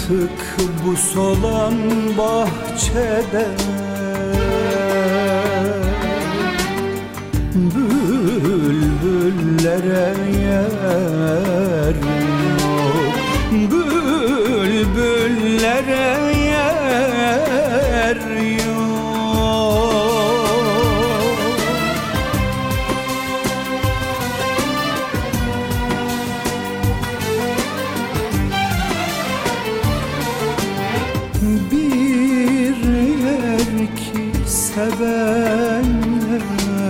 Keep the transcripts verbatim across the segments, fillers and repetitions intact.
Artık bu solan bahçede bülbüllere yer yok, bülbüllere yer yok. Bir yer ki sevenler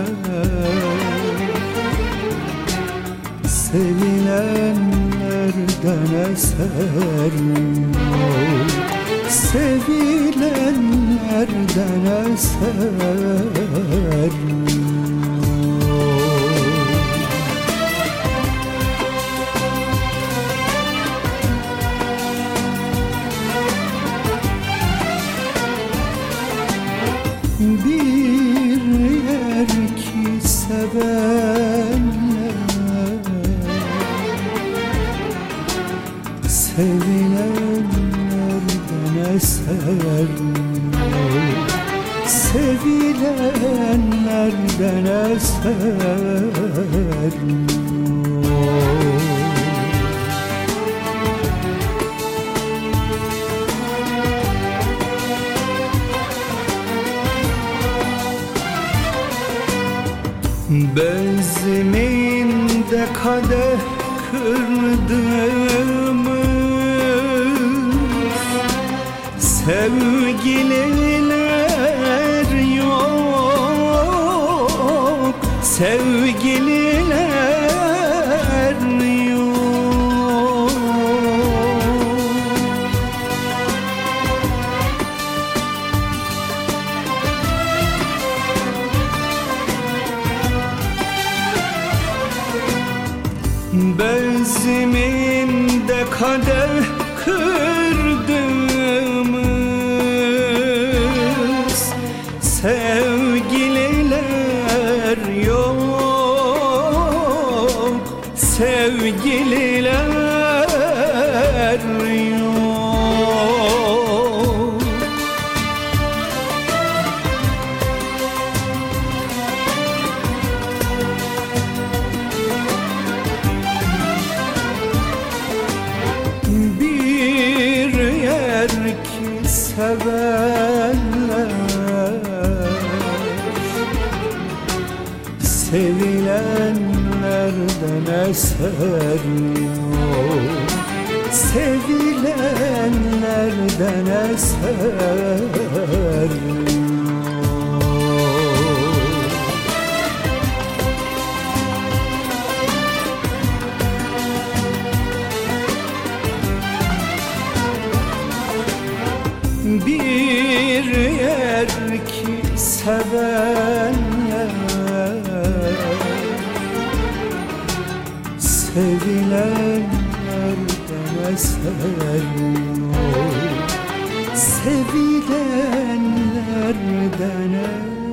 sevilenlerden eser yok, sevilenlerden eser yok. Bir yer ki sevenler sevilenlerden eser yok, sevilenlerden eser yok. Bezminde kadeh kırdığımız sevgililer yok, sevgililer yok. Bezminde kadeh kırdığımız sevgililer yok, sevgililer yok. Bir yer ki sevenler sevilenlerden eser yok, sevilenlerden eser yok. Bir yer ki sevenler sevilenlerden eser yok, sevilenlerden eser yok.